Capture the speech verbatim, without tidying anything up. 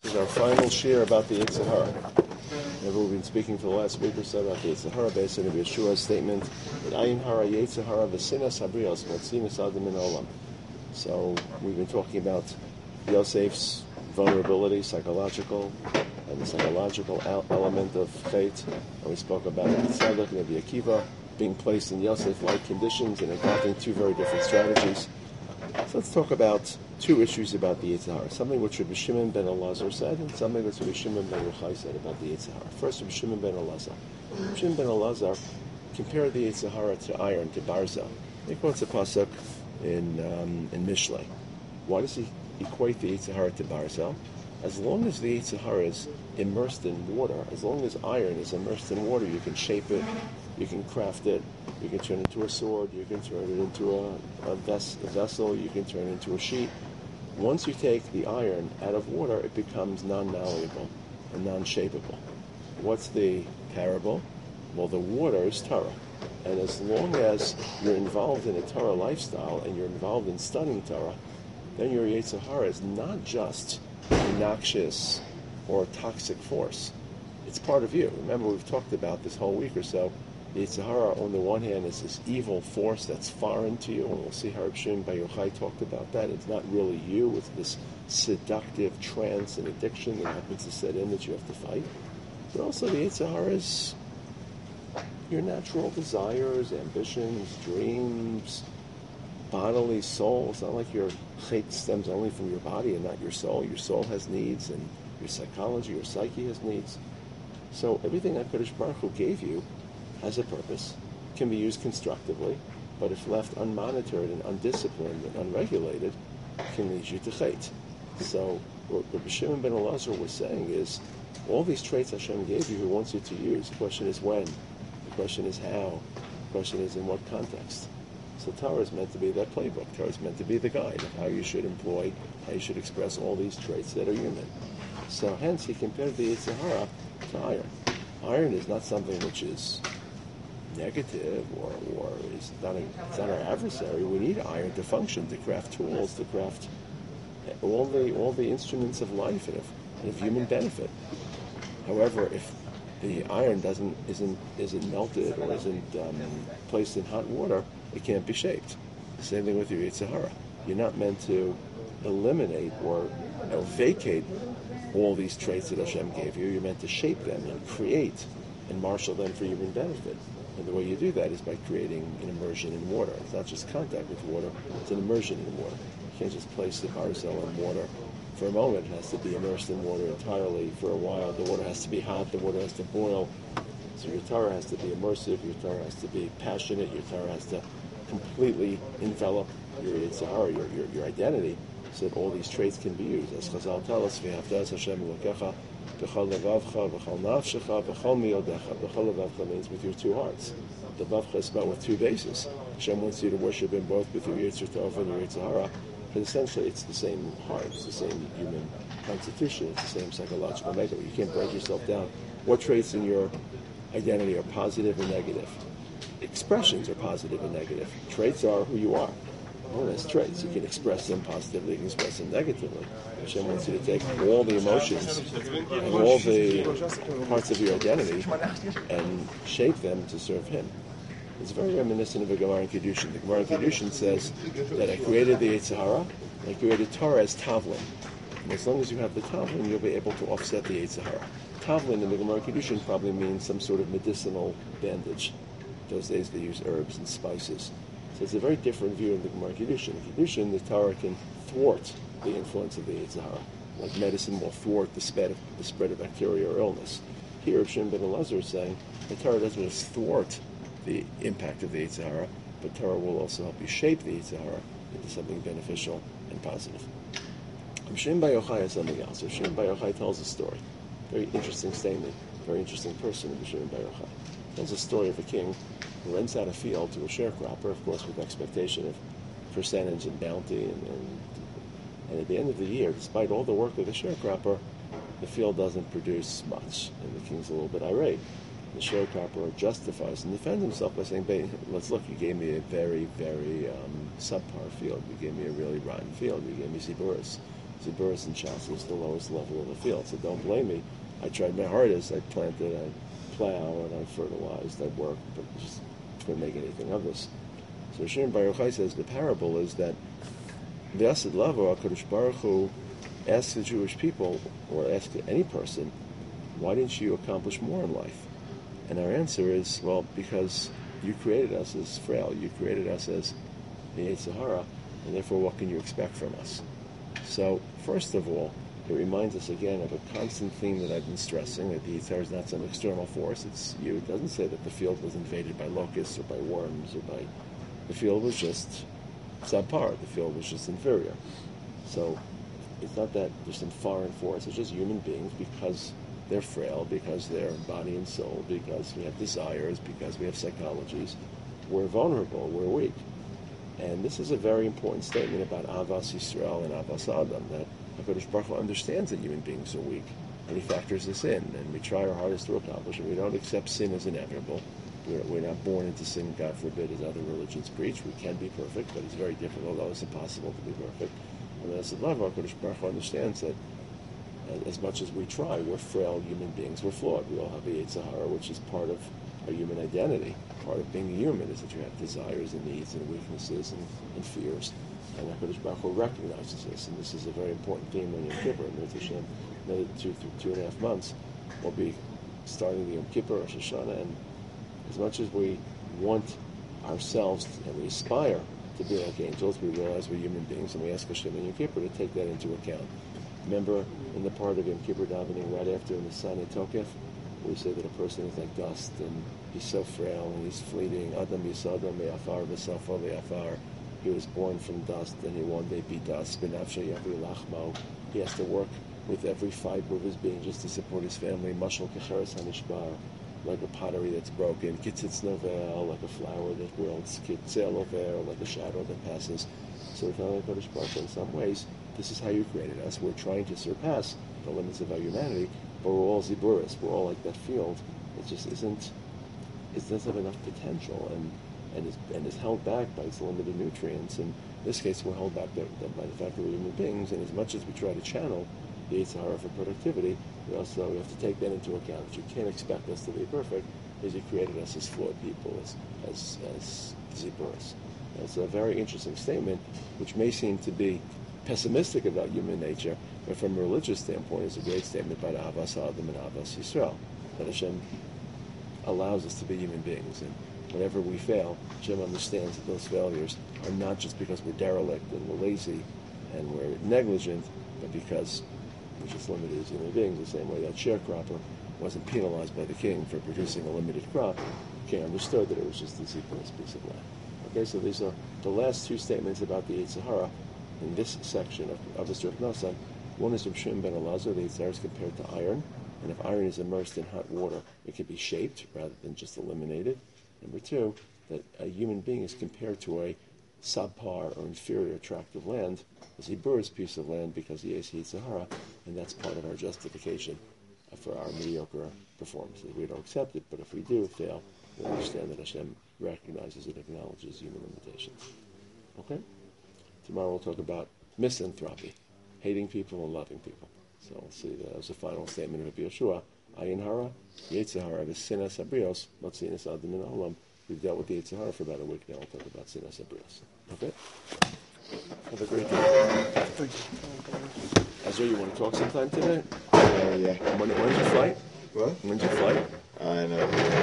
This is our final share about the Yetzer Hara. Remember, we've been speaking for the last week or so about the Yetzer Hara based on Rabbi Yeshua's statement that Ayin Hara Yetzer Hara v'sinas habrios v'tzinas adam min olam. So we've been talking about Yosef's vulnerability, psychological, and the psychological el- element of fate. And we spoke about Tzadok and Rabbi Akiva being placed in Yosef-like conditions and adopting two very different strategies. So let's talk about two issues about the Yetzer Hara. Something which Rabbi Shimon ben Elazar said, and something which Rabbi Shimon ben Yochai said about the Yetzer Hara. First, Rabbi Shimon ben Elazar. Rabbi Shimon ben Elazar compared the Yetzer Hara to iron, to barza. He quotes a pasuk in um, in Mishlei. Why does he equate the Yetzer Hara to barza? As long as the Yetzer Hara is immersed in water, as long as iron is immersed in water, you can shape it, you can craft it, you can turn it into a sword, you can turn it into a, a, ves- a vessel, you can turn it into a sheet. Once you take the iron out of water, it becomes non-malleable and non-shapeable. What's the parable? Well, the water is Torah. And as long as you're involved in a Torah lifestyle and you're involved in studying Torah, then your Yetzer Hara is not just a noxious or toxic force. It's part of you. Remember, we've talked about this whole week or so. The Yetzer Hara, on the one hand, is this evil force that's foreign to you, and we'll see how Reb Shimon bar Yochai talked about that. It's not really you. It's this seductive trance and addiction that happens to set in that you have to fight. But also the Yetzer Hara is your natural desires, ambitions, dreams, bodily soul. It's not like your chait stems only from your body and not your soul. Your soul has needs, and your psychology, your psyche has needs. So everything that HaKadosh Baruch Hu gave you has a purpose, can be used constructively, but if left unmonitored and undisciplined and unregulated, can lead you to chait. So what Rabbi Shimon ben Elazar was saying is, all these traits Hashem gave you, He wants you to use. The question is when. The question is how. The question is in what context. So Torah is meant to be that playbook. Torah is meant to be the guide of how you should employ, how you should express all these traits that are human. So hence he compared the Yetzer Hara to iron. Iron is not something which is negative or, or is not, a, it's not our adversary. We need iron to function, to craft tools, to craft all the all the instruments of life and of, and of human benefit. However, if the iron doesn't isn't isn't melted or isn't um, placed in hot water, it can't be shaped. The same thing with your Yetzer Hara. You're not meant to eliminate or, or vacate all these traits that Hashem gave you. You're meant to shape them and create and marshal them for human benefit. And the way you do that is by creating an immersion in water. It's not just contact with water, it's an immersion in water. You can't just place the barzel in water for a moment. It has to be immersed in water entirely for a while. The water has to be hot, the water has to boil. So your Torah has to be immersive, your Torah has to be passionate, your Torah has to completely envelop your Yetzer Hara, your, your, your identity, so that all these traits can be used. As Chazal tell us, v'yavdas Hashem Elokecha, b'chol levavcha, b'chol nafshecha, b'chol miyodecha. B'chol levavcha means with your two hearts. The vavcha is spelled with two bases. Hashem wants you to worship Him both with your Yetzer Tov and your Yetzer Hara, but essentially it's the same heart, it's the same human constitution, it's the same psychological makeup. You can't break yourself down. What traits in your identity are positive and negative? Expressions are positive and negative. Traits are who you are. Well, as traits, you can express them positively, you can express them negatively. Hashem wants you to take all the emotions and all the parts of your identity and shape them to serve Him. It's very reminiscent of the Gemara in Kedushin. The Gemara in Kedushin says that I created the Yetzer Hara, I created Torah as Tavlin. And as long as you have the Tavlin, you'll be able to offset the Yetzer Hara. Tavlin in the Gemara Kedushin probably means some sort of medicinal bandage. Those days they use herbs and spices. So it's a very different view in the Gemara Kedushin. In Kedushin, the Torah can thwart the influence of the Yetzer Hara. Like medicine will thwart the spread of, the spread of bacteria or illness. Here, Shimon ben Elazar is saying the Torah doesn't just thwart the impact of the Yetzer Hara, but Torah will also help you shape the Yetzer Hara into something beneficial and positive. Shimon bar Yochai has something else. Shimon bar Yochai tells a story. Very interesting statement. Very interesting person, Shimon bar Yochai. Tells a story of a king who rents out a field to a sharecropper, of course, with expectation of percentage and bounty. And, and, and at the end of the year, despite all the work of the sharecropper, the field doesn't produce much. And the king's a little bit irate. The sharecropper justifies and defends himself by saying, let's look, you gave me a very, very um, subpar field. You gave me a really rotten field. You gave me ziburis. Ziburis and Chelsea is the lowest level of the field. So don't blame me. I tried my hardest. I planted, I plow, and I fertilized, I worked, but just couldn't make anything of this. So Shimon Bar Yochai says the parable is that V'asid Lavo, HaKadosh Baruch Hu asks the Jewish people, or asks any person, why didn't you accomplish more in life? And our answer is, well, because you created us as frail. You created us as the Yetzer Hara, and therefore what can you expect from us? So, first of all, it reminds us again of a constant theme that I've been stressing, that the Yetzer Hara is not some external force, it's you. It doesn't say that the field was invaded by locusts or by worms or by... The field was just subpar. The field was just inferior. So, it's not that there's some foreign force, it's just human beings because they're frail, because they're body and soul, because we have desires, because we have psychologies. We're vulnerable, we're weak. And this is a very important statement about Avas Yisrael and Avas Adam, that HaKadosh Baruch Hu understands that human beings are weak, and he factors this in, and we try our hardest to accomplish it. We don't accept sin as inevitable. We're, we're not born into sin, God forbid, as other religions preach. We can be perfect, but it's very difficult, although it's impossible to be perfect. And as the love of HaKadosh Baruch Hu understands that as much as we try, we're frail human beings, we're flawed. We all have a Yetzer Hara, which is part of our human identity. Part of being a human is that you have desires and needs and weaknesses and, and fears. And HaKadosh Baruch Hu recognizes this, and this is a very important theme on Yom Kippur. And Hashem, another two, two, two and a half months, we'll be starting the Yom Kippur, Rosh Hashanah, and as much as we want ourselves and we aspire to be like angels, we realize we're human beings, and we ask Hashem in Yom Kippur to take that into account. Remember in the part of Yom Kippur davening right after in the Sanei Tokef, we say that a person is like dust and he's so frail and he's fleeting. Adam Yisodam me'afar v'safo ve'afar. He was born from dust and he one day be dust. B'nafshe yavi lachmo. He has to work with every fiber of his being just to support his family. Mashal kecheres hanishbar, like a pottery that's broken. Kitzitz novel, like a flower that wilts. Kitzel over, like a shadow that passes. So we tell HaKadosh Baruch Hu in some ways, this is how you created us. We're trying to surpass the limits of our humanity, but we're all ziburis. We're all like that field. It just isn't, it doesn't have enough potential and, and, is, and is held back by its limited nutrients. And in this case, we're held back by, by the fact that we're human beings, and as much as we try to channel the Yetzer Hara for productivity, we also we have to take that into account. That you can't expect us to be perfect, because you created us as flawed people, as, as, as ziburis. It's a very interesting statement, which may seem to be pessimistic about human nature, but from a religious standpoint, it's a great statement about Avas Adam and Avas Yisrael, that Hashem allows us to be human beings, and whenever we fail, Hashem understands that those failures are not just because we're derelict and we're lazy and we're negligent, but because we're just limited as human beings, the same way that sharecropper wasn't penalized by the king for producing a limited crop. The king understood that it was just a zealous piece of land. Okay, so these are the last two statements about the Yetzer Hara in this section of Avos Reb Nosson. One is from Shimon ben Elazar, the Yetzer Hara is compared to iron, and if iron is immersed in hot water, it can be shaped rather than just eliminated. Number two, that a human being is compared to a subpar or inferior tract of land, a ziburis piece of land, because he is Yetzer Hara, and that's part of our justification for our mediocre performances. We don't accept it, but if we do fail, we understand that Hashem recognizes and acknowledges human limitations. Okay? Tomorrow we'll talk about misanthropy, hating people and loving people. So we'll see that as a final statement of Yeshua. Ayin Hara, Yetzer Hara, V'sinas Abrios, Motzinas Adam min Olam. We've dealt with the Yetzer Hara for about a week now. We'll talk about Sinas Abrios. Okay? Have a great day. Thank you. Azur, you want to talk sometime today? Uh, yeah. When, when's your flight? What? When's your flight? I know.